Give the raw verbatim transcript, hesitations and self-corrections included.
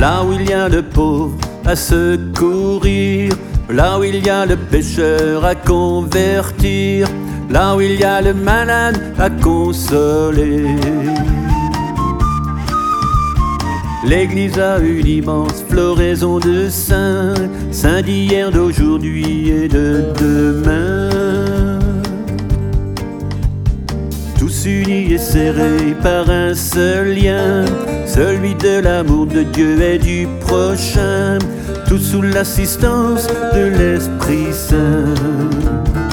là où il y a le pauvre à secourir, là où il y a le pécheur à convertir, là où il y a le malade à consoler. L'Église a une immense floraison de saints, saints d'hier, d'aujourd'hui et de demain. Tous unis et serrés par un seul lien, celui de l'amour de Dieu et du prochain, tous sous l'assistance de l'Esprit Saint.